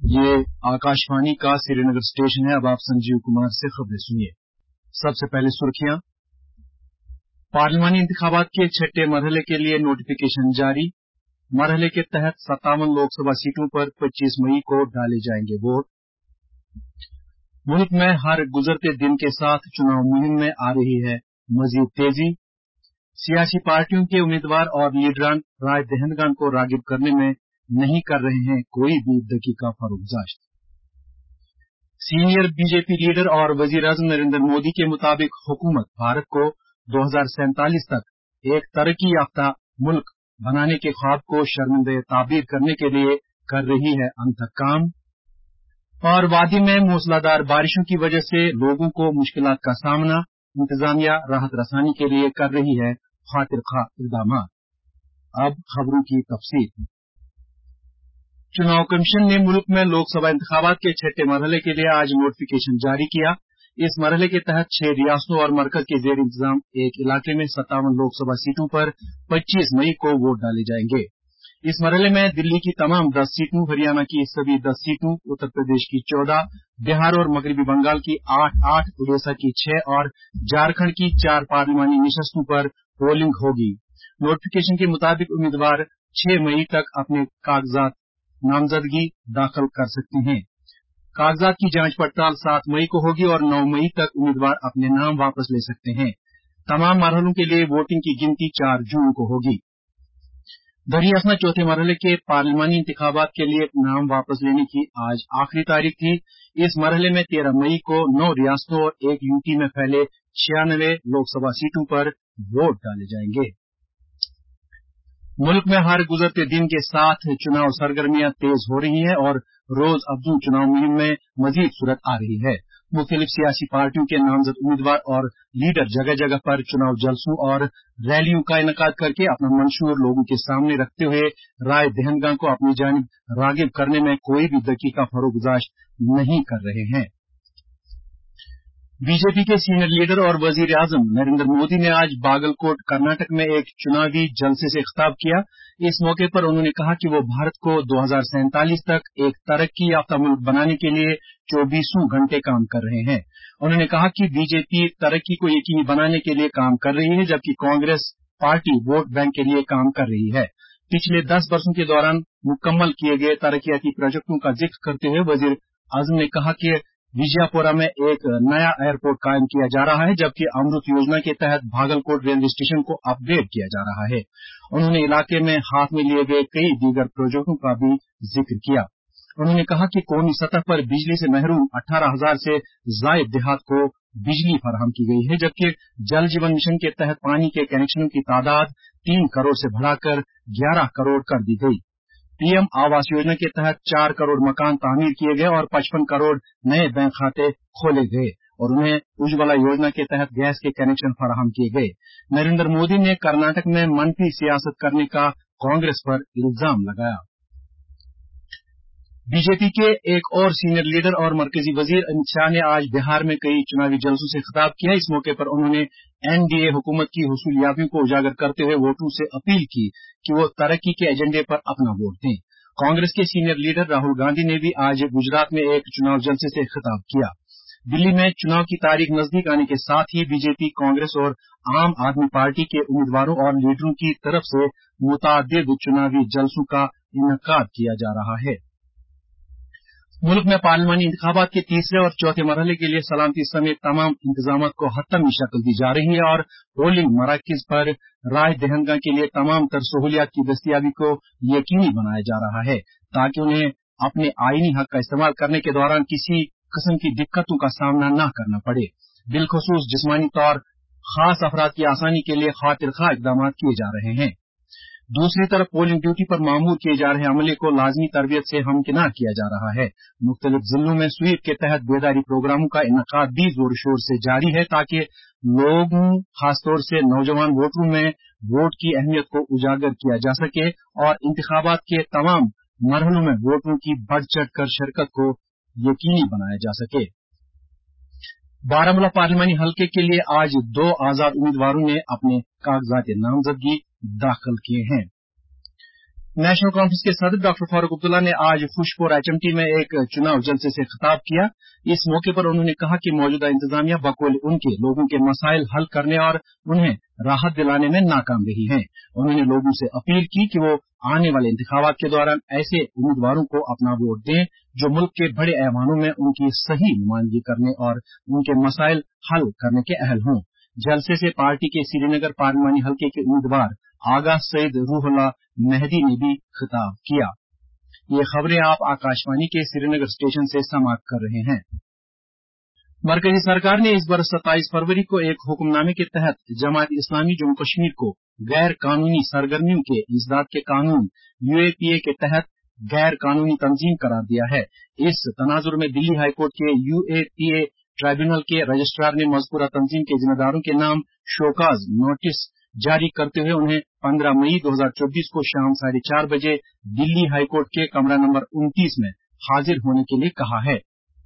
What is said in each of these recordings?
ये आकाशवाणी का श्रीनगर स्टेशन है। अब आप संजीव कुमार से खबरें सुनिए। सबसे पहले सुर्खियां। पार्लिमानी इंतखाबात के छठे मरहले के लिए नोटिफिकेशन जारी। मरहले के तहत 57 लोकसभा सीटों पर 25 मई को डाले जाएंगे वोट। मुल्क में हर गुजरते दिन के साथ चुनाव मुहिम में आ रही है मजीद तेजी। सियासी पार्टियों के उम्मीदवार और लीडरान राय दहिंदगान को रागिब करने में नहीं कर रहे हैं कोई भी दकीका फरोख्त। सीनियर बीजेपी लीडर और वजीर आजम नरेंद्र मोदी के मुताबिक हुकूमत भारत को 2047 तक एक तरक्की याफ्ता मुल्क बनाने के ख्वाब को शर्मिंदा ताबीर करने के लिए कर रही है अनथक काम। और वादी में मूसलाधार बारिशों की वजह से लोगों को मुश्किलात का सामना, इंतजामिया राहत रसानी के लिए कर रही है खातिर खा इकदाम। अब खबरों की तफसील। चुनाव कमीशन ने मुल्क में लोकसभा इंतखाबात के छठे मरहले के लिए आज नोटिफिकेशन जारी किया। इस मरहले के तहत 6 रियासतों और मरकज के जेर इंतजाम एक इलाके में 57 लोकसभा सीटों पर 25 मई को वोट डाले जाएंगे। इस मरहले में दिल्ली की तमाम 10 सीटों, हरियाणा की सभी 10 सीटों, उत्तर प्रदेश की 14, बिहार और मगरबी बंगाल की 8, उड़ीसा की 6 और झारखंड की 4 पार्लिमानी निशस्तों पर पोलिंग होगी। नोटिफिकेशन के मुताबिक उम्मीदवार 6 मई तक अपने कागजात नामजदगी दाखिल कर सकते हैं। कागजात की जांच पड़ताल 7 मई को होगी और 9 मई तक उम्मीदवार अपने नाम वापस ले सकते हैं। तमाम मरहलों के लिए वोटिंग की गिनती 4 जून को होगी। दरियासना चौथे मरहले के पार्लिमानी इंतखाबात के लिए नाम वापस लेने की आज आखिरी तारीख थी। इस मरहले में 13 मई को 9 रियासतों और एक यूटी में फैले 96 लोकसभा सीटों पर वोट डाले जाएंगे। मुल्क में हर गुजरते दिन के साथ चुनाव सरगर्मियां तेज हो रही हैं और रोज अफजूं चुनाव मुहिम में मजीद सूरत आ रही है। मुख्तलिफ सियासी पार्टियों के नामजद उम्मीदवार और लीडर जगह जगह पर चुनाव जलसों और रैलियों का इनेकाद करके अपना मंशूर लोगों के सामने रखते हुए राय दहिंदगान को अपनी जानिब रागिब करने में कोई भी दकीका फरोगुजाश्त नहीं कर रहे हैं। बीजेपी के सीनियर लीडर और वजीर आजम नरेंद्र मोदी ने आज बागलकोट कर्नाटक में एक चुनावी जलसे से खिताब किया। इस मौके पर उन्होंने कहा कि वो भारत को 2047 तक एक तरक्की याफ्ता मुल्क बनाने के लिए 24 घंटे काम कर रहे हैं। उन्होंने कहा कि बीजेपी तरक्की को यकीनी बनाने के लिए काम कर रही है, जबकि कांग्रेस पार्टी वोट बैंक के लिए काम कर रही है। पिछले 10 वर्षों के दौरान मुकम्मल किए गए तरक्याती प्रोजेक्टों का जिक्र करते हुए वजीर आजम ने कहा कि विजयपुरा में एक नया एयरपोर्ट कायम किया जा रहा है, जबकि अमृत योजना के तहत भागलकोट रेलवे स्टेशन को अपग्रेड किया जा रहा है। उन्होंने इलाके में हाथ में लिए गए कई दीगर प्रोजेक्टों का भी जिक्र किया। उन्होंने कहा कि कौमी सतह पर बिजली से महरूम 18,000 से जायद देहात को बिजली फराहम की गई है, जबकि जल जीवन मिशन के तहत पानी के कनेक्शनों की तादाद 3 करोड़ से बढ़ाकर 11 करोड़ कर दी गई। पीएम आवास योजना के तहत 4 करोड़ मकान तामीर किए गए और 55 करोड़ नए बैंक खाते खोले गए और उन्हें उज्ज्वला योजना के तहत गैस के कनेक्शन फराहम किए गए। नरेंद्र मोदी ने कर्नाटक में मनफी सियासत करने का कांग्रेस पर इल्जाम लगाया। बीजेपी के एक और सीनियर लीडर और मरकजी वजीर अमित शाह ने आज बिहार में कई चुनावी जलसों से खिताब किया। इस मौके पर उन्होंने एनडीए हुकूमत की हुसूलियाबियों को उजागर करते हुए वोटरों से अपील की कि वो तरक्की के एजेंडे पर अपना वोट दें। कांग्रेस के सीनियर लीडर राहुल गांधी ने भी आज गुजरात में एक चुनाव जलसे से खिताब किया। दिल्ली में चुनाव की तारीख नजदीक आने के साथ ही बीजेपी, कांग्रेस और आम आदमी पार्टी के उम्मीदवारों और लीडरों की तरफ से मुतादिद चुनावी जलसों का इनेकाद किया जा रहा है। मुल्क में पार्लिमानी इंतखाबात के तीसरे और चौथे मरहले के लिए सलामती समेत तमाम इंतजामात को हतमी शक्ल दी जा रही है और पोलिंग मराकज पर राय दहिंदगान के लिए तमाम तर सहूलियात की दस्तयाबी को यकीनी बनाया जा रहा है, ताकि उन्हें अपने आईनी हक का इस्तेमाल करने के दौरान किसी किस्म की दिक्कतों का सामना न करना पड़े। बिलखुसूस जिस्मानी तौर खास अफराद की आसानी के लिए खातिर खा इकदाम किए जा रहे हैं। दूसरी तरफ पोलिंग ड्यूटी पर मामूर किए जा रहे अमले को लाजमी तरबियत से हमकिनार किया जा रहा है। मुख्तलिफ जिलों में स्वीप के तहत बेदारी प्रोग्रामों का इनेकाद भी जोर शोर से जारी है, ताकि लोगों, खासतौर से नौजवान वोटरों में वोट की अहमियत को उजागर किया जा सके और इंतखाबात के तमाम मरहलों में वोटरों की बढ़ चढ़ कर शिरकत को यकीनी बनाया जा सके। बारामूला पार्लिमानी हलके के लिए आज 2 आजाद उम्मीदवारों ने अपने कागजात नामजदगी दाखिल किए हैं। नेशनल कॉन्फ्रेंस के सदर डॉक्टर फारूक अब्दुल्ला ने आज खुशपोर एचएमटी में एक चुनाव जलसे से खिताब किया। इस मौके पर उन्होंने कहा कि मौजूदा इंतजामिया बकौल उनके लोगों के मसाइल हल करने और उन्हें राहत दिलाने में नाकाम रही है। उन्होंने लोगों से अपील की कि वो आने वाले इंतखाबात के दौरान ऐसे उम्मीदवारों को अपना वोट दें जो मुल्क के बड़े ऐवानों में उनकी सही नुमाइंदगी करने और उनके मसाइल हल करने के अहल हों। जलसे से पार्टी के श्रीनगर पार्लिमानी हल्के के उम्मीदवार आगा सईद रूहुल्ला मेहदी ने भी खिताब किया। ये खबरें आप आकाशवाणी के श्रीनगर स्टेशन से समाप्त कर रहे हैं। मरकजी सरकार ने इस वर्ष 27 फरवरी को एक हुक्मनामे के तहत जमात इस्लामी जम्मू कश्मीर को गैर कानूनी सरगर्मियों के इंसदाद के कानून यूएपीए के तहत गैर कानूनी तंजीम करार दिया है। इस तनाजुर में दिल्ली हाईकोर्ट के यूएपीए ट्राइब्यूनल के रजिस्ट्रार ने मजकूरा तंजीम के जिम्मेदारों के नाम शोकाज नोटिस जारी करते हुए उन्हें 15 मई 2024 को शाम 4:30 बजे दिल्ली हाईकोर्ट के कमरा नंबर 29 में हाजिर होने के लिए कहा है।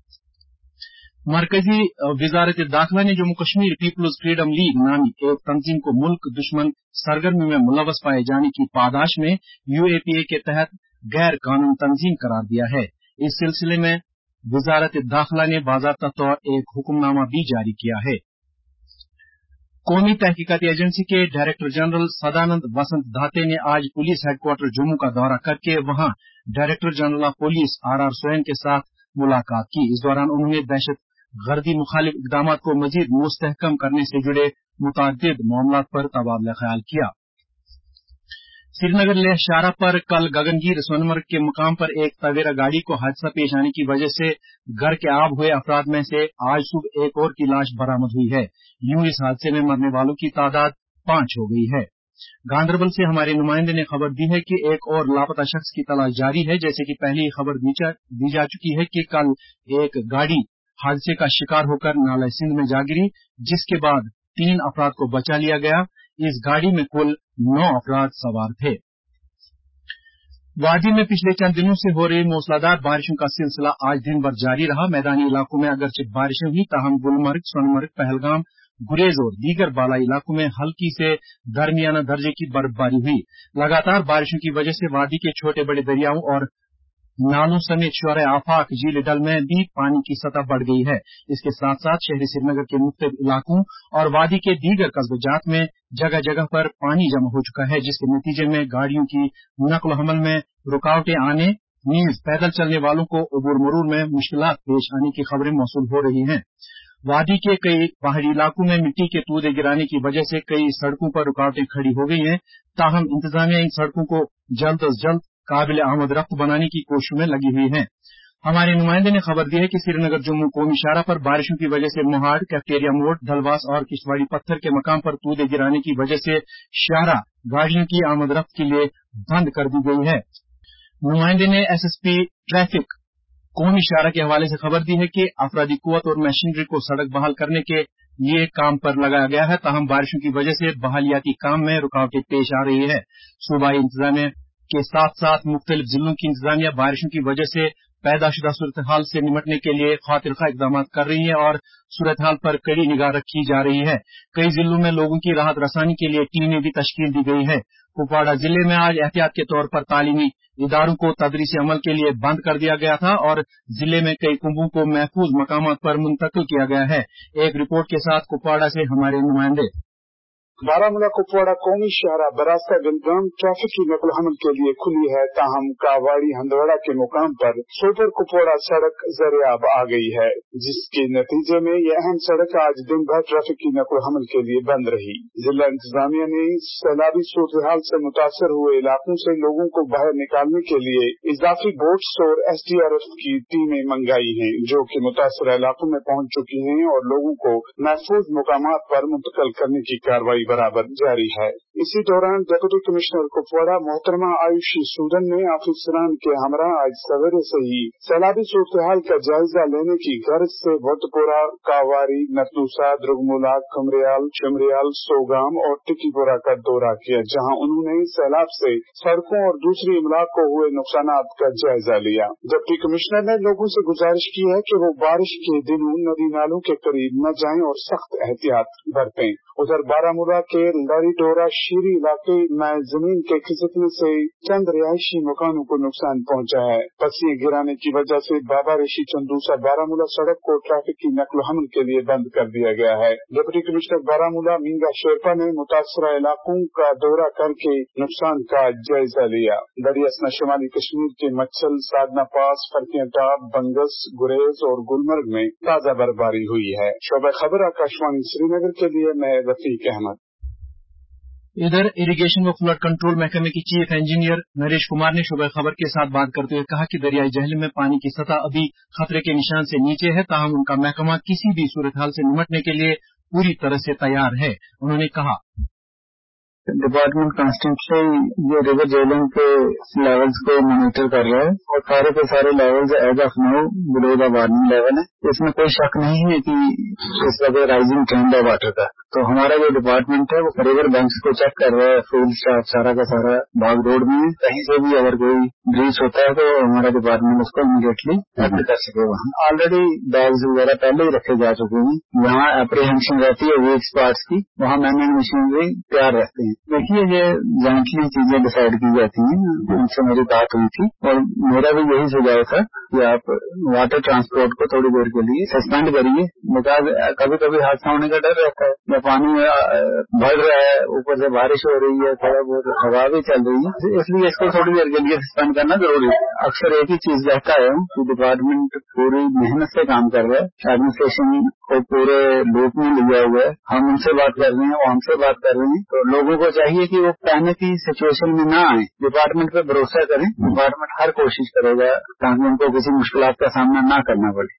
मरकजी वजारत दाखिला ने Jammu Kashmir People's Freedom League नामी एक तंजीम को मुल्क दुश्मन सरगर्मी में मुलव्वस पाए जाने की पादाश में यूएपीए के तहत गैर कानूनी तंजीम करार दिया है। इस सिलसिले में वजारत दाखिला ने बाज़ाब्ता तौर एक हुक्मनामा भी जारी किया है। कौमी तहकीकाती एजेंसी के डायरेक्टर जनरल सदानंद वसंत दाते ने आज पुलिस हेडक्वार्टर जम्मू का दौरा करके वहां director general of police R Swain के साथ मुलाकात की। इस दौरान उन्होंने दहशत गर्दी मुखालिफ इकदाम को मजीद मुस्तहकम करने से जुड़े मुतादिद मामलात पर तबादला ख्याल किया। श्रीनगर लेह शाहरा पर कल गगनगीर सोनमर्ग के मुकाम पर एक तवेरा गाड़ी को हादसा पेश आने की वजह से घर के आब हुए अफराद में से आज सुबह एक और की लाश बरामद हुई है। यूं इस हादसे में मरने वालों की तादाद 5 हो गई है। गांधरबल से हमारे नुमाइंदे ने खबर दी है कि एक और लापता शख्स की तलाश जारी है। जैसे कि पहले ही खबर दी जा चुकी है कि कल एक गाड़ी हादसे का शिकार होकर नाला सिंध में जा गिरी, जिसके बाद 3 अफराद को बचा लिया गया। इस गाड़ी में कुल 9 अफराद सवार थे। वादी में पिछले चंद दिनों से हो रही मूसलाधार बारिशों का सिलसिला आज दिन भर जारी रहा। मैदानी इलाकों में अगरचे बारिशें हुई, ताहम गुलमर्ग, सोनमर्ग, पहलगाम, गुरेज और दीगर बालाई इलाकों में हल्की से दरमियाना दर्जे की बर्फबारी हुई। लगातार बारिशों की वजह से वादी के छोटे बड़े दरियाओं और नालों समेत शौरे आफाक झील डल में भी पानी की सतह बढ़ गई है। इसके साथ साथ शहरी श्रीनगर के मुख्तलिफ इलाकों और वादी के दीगर कस्बजात में जगह जगह पर पानी जमा हो चुका है, जिसके नतीजे में गाड़ियों की नक्ल हमल में रुकावटें आने, नीज पैदल चलने वालों को उबूर मरूर में मुश्किलात पेश आने की खबरें मौसूल हो रही हैं। वादी के कई पहाड़ी इलाकों में मिट्टी के तूदे गिराने की वजह से कई सड़कों पर रुकावटें खड़ी हो गई हैं। ताहम इंतजामिया इन सड़कों को जल्द अज जल्द काबिल आमद रफ्त बनाने की कोशिश में लगी हुई है। हमारे नुमाइंदे ने खबर दी है कि श्रीनगर जम्मू कौमी शाहरा पर बारिशों की वजह से मोहाड़, कैफेटेरिया मोड़, धलवास और किश्तवाड़ी पत्थर के मकाम पर तूदे गिराने की वजह से शाहरा गाड़ियों की आमद रफ्त के लिए बंद कर दी गई है। नुमाइंदे ने एसएसपी ट्रैफिक कौमी शाहरा के हवाले से खबर दी है कि अफरादी कुव्वत और मशीनरी को सड़क बहाल करने के लिए काम पर लगाया गया है। ताहम बारिशों की वजह से बहालियाती काम में रुकावटें पेश आ रही है। सूबाई इंतजामिया के साथ साथ मुख्तलिफ जिलों की इंतजामिया बारिशों की वजह से पैदाशुदा सूरत हाल से निपटने के लिए खातिरखा इकदाम कर रही है और सूरत हाल पर कड़ी निगाह रखी जा रही है। कई जिलों में लोगों की राहत रसानी के लिए टीमें भी तश्कील दी गई है। कुपवाड़ा जिले में आज एहतियात के तौर पर तालीमी इदारों को तदरीसी अमल के लिए बंद कर दिया गया था और जिले में कई कुंभों को महफूज मकामात पर मुंतकिल किया गया है। एक रिपोर्ट के साथ कुपवाड़ा से हमारे नुमाइंदे। बारामूला कुपवाड़ा कौमी शहरा बरास्ता गुलगाम ट्रैफिक की नकल हमल के लिए खुली है, ताहम कावाड़ी हंदवाड़ा के मुकाम पर सोपर कुपवाड़ा सड़क जरियाब आ गई है, जिसके नतीजे में यह अहम सड़क आज दिन भर ट्रैफिक की नकल हमल के लिए बंद रही। जिला इंतजामिया ने सैलाबी सूरत हाल से मुतासर हुए इलाकों से लोगों को बाहर निकालने के लिए इजाफी बोट्स और SDRF की टीमें मंगाई हैं, जो कि मुतासर इलाकों में पहुंच चुकी हैं और लोगों को महफूज मुकामात पर मुंतकिल करने की कार्रवाई बराबर जारी है। इसी दौरान डिप्टी कमिश्नर कुपवाड़ा मोहतरमा आयुषी सूदन ने अफसरान के हमरा आज सवेरे से ही सैलाबी सूरत हाल का जायजा लेने की गर्ज से भुतपुरा, कावारी, नरदूसा, द्रुगमुला, कमरियाल, शिमरियाल, सोगाम और टिकीपुरा का दौरा किया, जहां उन्होंने सैलाब से सड़कों और दूसरी इमलाक को हुए नुकसान का जायजा लिया। डिप्टी कमिश्नर ने लोगों से गुजारिश की है कि वो बारिश के दिनों नदी नालों के करीब न जाएं और सख्त एहतियात बरतें। उधर बारामूला के लड़ी डोरा बशीरी इलाके में जमीन के खिसकने से चंद रिहायशी मकानों को नुकसान पहुंचा है। पस्सियां गिराने की वजह से बाबा ऋषि चंदूसा बारामूला सड़क को ट्रैफिक की नकल हमल के लिए बंद कर दिया गया है। डिप्टी कमिश्नर बारामूला मींगा शेरपा ने मुतासरा इलाकों का दौरा करके नुकसान का जायजा लिया। दरियासना शुमाली कश्मीर के मच्छल, साधना पास, फरकियां टाप, बंगस, गुरेज और गुलमर्ग में ताजा बर्फबारी हुई है। शोबा खबर आकाशवाणी श्रीनगर के लिए मैं रफीक अहमद। इधर इरिगेशन व फ्लड कंट्रोल महकमे के चीफ इंजीनियर नरेश कुमार ने शोबा खबर के साथ बात करते हुए कहा कि दरियाई जहलम में पानी की सतह अभी खतरे के निशान से नीचे है, ताहम उनका महकमा किसी भी सूरत हाल से निपटने के लिए पूरी तरह से तैयार है। उन्होंने कहा, डिपार्टमेंट कॉन्स्टेंटली ये रिवर जेलिंग के लेवल्स को मॉनिटर कर रहा है और सारे के सारे levels as of now below the warning level है। इसमें कोई शक नहीं है कि इस वजह राइजिंग ट्रेंड है वाटर का। तो हमारा जो डिपार्टमेंट है वो रिवर बैंक्स को चेक कर रहा है। फील्ड स्टाफ सारा का सारा बाग रोड में कहीं से भी अगर कोई ब्रीच होता है तो हमारा डिपार्टमेंट उसको इमीडिएटली एक्ट कर सके। वहाँ ऑलरेडी बैग्स वगैरह पहले ही रखे जा चुके हैं। जहाँ एप्रीहेंशन रहती है वीक स्पॉट्स की, वहाँ मैनेज मशीनरी तैयार रहते हैं। देखिए, ये जॉइंटली चीजें डिसाइड की जाती हैं। उनसे मेरी बात हुई थी और मेरा भी यही सुझाव था कि आप वाटर ट्रांसपोर्ट को थोड़ी देर के लिए सस्पेंड करिए। बिकॉज कभी कभी हादसा होने का डर रहता है, या पानी बढ़ रहा है, ऊपर से बारिश हो रही है, थोड़ा बहुत हवा भी चल रही है, इसलिए इसको थोड़ी देर के लिए सस्पेंड करना जरूरी है। अक्सर एक ही चीज कहता है कि डिपार्टमेंट पूरी मेहनत से काम कर रहा है, एडमिनिस्ट्रेशन को पूरे लूप में लिया हुआ है। हम उनसे बात कर रहे हैं, वो हमसे बात कर रहे हैं। तो लोगों को चाहिए कि वो पैनिक की सिचुएशन में ना आए, डिपार्टमेंट पे भरोसा करें। डिपार्टमेंट हर कोशिश करेगा ताकि उनको किसी मुश्किलात का सामना ना करना पड़े।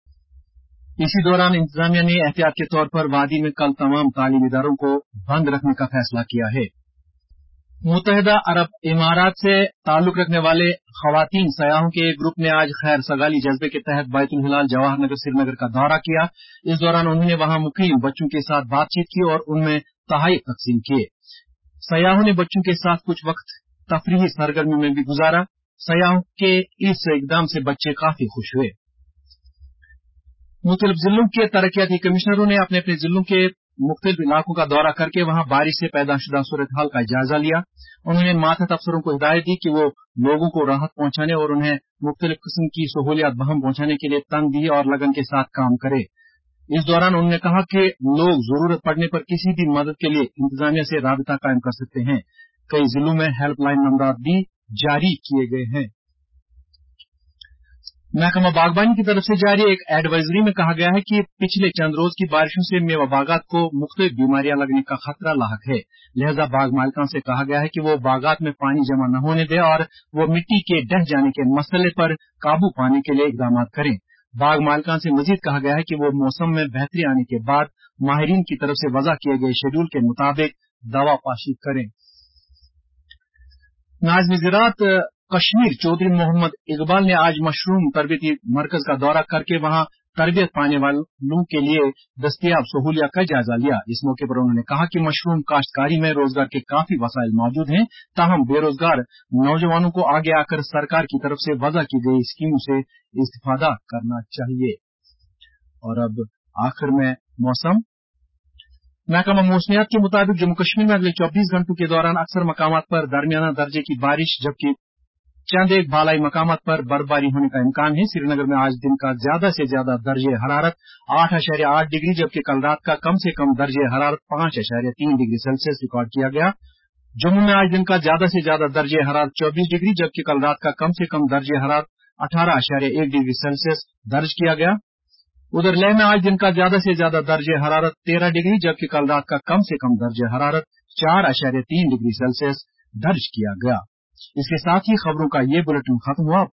इसी दौरान इंतजामिया ने एहतियात के तौर पर वादी में कल तमाम तालीमी इदारों को बंद रखने का फैसला किया है। मुत्तहिदा अरब इमारात से ताल्लुक रखने वाले खवातीन सयाहों के एक ग्रुप ने आज खैर सगाली जज्बे के तहत बैतुल हिलाल जवाहर नगर श्रीनगर का दौरा किया। इस दौरान उन्होंने वहां मुकीम बच्चों के साथ बातचीत की और उनमें तोहफे तकसीम किए। सयाहों ने बच्चों के साथ कुछ वक्त तफरीही सरगर्मी में भी गुजारा। सयाहों के इस इकदाम से बच्चे काफी खुश हुए। मुख्तलिफ जिलों के तरक्याती कमिश्नरों ने अपने अपने जिलों के मुख्तलिफ इलाकों का दौरा करके वहां बारिश से पैदा शुदा सूरत हाल का जायजा लिया। उन्होंने मातहत अफसरों को हिदायत दी कि वो लोगों को राहत पहुंचाने और उन्हें मुख्तलिफ किस्म की सहूलियात बहम पहुंचाने के लिए तनदीही और लगन के साथ काम करे। इस दौरान उन्होंने कहा कि लोग जरूरत पड़ने पर किसी भी मदद के लिए इंतजामिया से राबिता कायम कर सकते हैं। कई जिलों में हेल्पलाइन नंबर भी जारी किए गए हैं। महकमा बागबानी की तरफ से जारी एक एडवाइजरी में कहा गया है कि पिछले चंद रोज की बारिशों से मेवा बागात को मुख्तलिफ बीमारियां लगने का खतरा लाहक है। लिहाजा बाग मालिकान से कहा गया है कि वो बागात में पानी जमा न होने दे और वो मिट्टी के ढह जाने के मसले पर काबू पाने के लिए इकदाम करें। बाग मालिकान से मजीद कहा गया है कि वो मौसम में बेहतरी आने के बाद माहिरीन की तरफ से वज़ा किए गए शेड्यूल के मुताबिक दवा पाशी करें। नायब ज़राअत कश्मीर चौधरी मोहम्मद इकबाल ने आज मशरूम तरबियती मरकज का दौरा करके वहां तरबियत पाने वालों के लिए दस्तयाब सहूलियात का जायजा लिया। इस मौके पर उन्होंने कहा कि मशरूम काश्तकारी में रोजगार के काफी वसाइल मौजूद हैं, ताहम बेरोजगार नौजवानों को आगे आकर सरकार की तरफ से वज़ा की गई स्कीमों से इस्तिफादा करना चाहिए। और अब आखिर में मौसम। महकमा मौसमियात के मुताबिक जम्मू कश्मीर में अगले 24 घंटों के दौरान अक्सर मकामात पर दरमियाना दर्जे की बारिश जबकि चंद एक बालाई मकामात पर बर्फबारी होने का इम्कान है। श्रीनगर में आज दिन का ज्यादा से ज्यादा दर्जे हरारत 8.8 डिग्री जबकि कल रात का कम से कम दर्जे हरारत 5.3 डिग्री सेल्सियस रिकॉर्ड किया गया। जम्मू में आज दिन का ज्यादा से ज्यादा दर्जे हरारत 24 डिग्री जबकि कल रात का कम से कम दर्जे हरारत 18.1 डिग्री सेल्सियस दर्ज किया गया। उधर लेह में आज दिन का ज्यादा से ज्यादा दर्जे हरारत 13 डिग्री जबकि कल रात का कम से कम दर्जे हरारत 4.3 डिग्री सेल्सियस दर्ज किया गया। इसके साथ ही खबरों का ये बुलेटिन खत्म हुआ।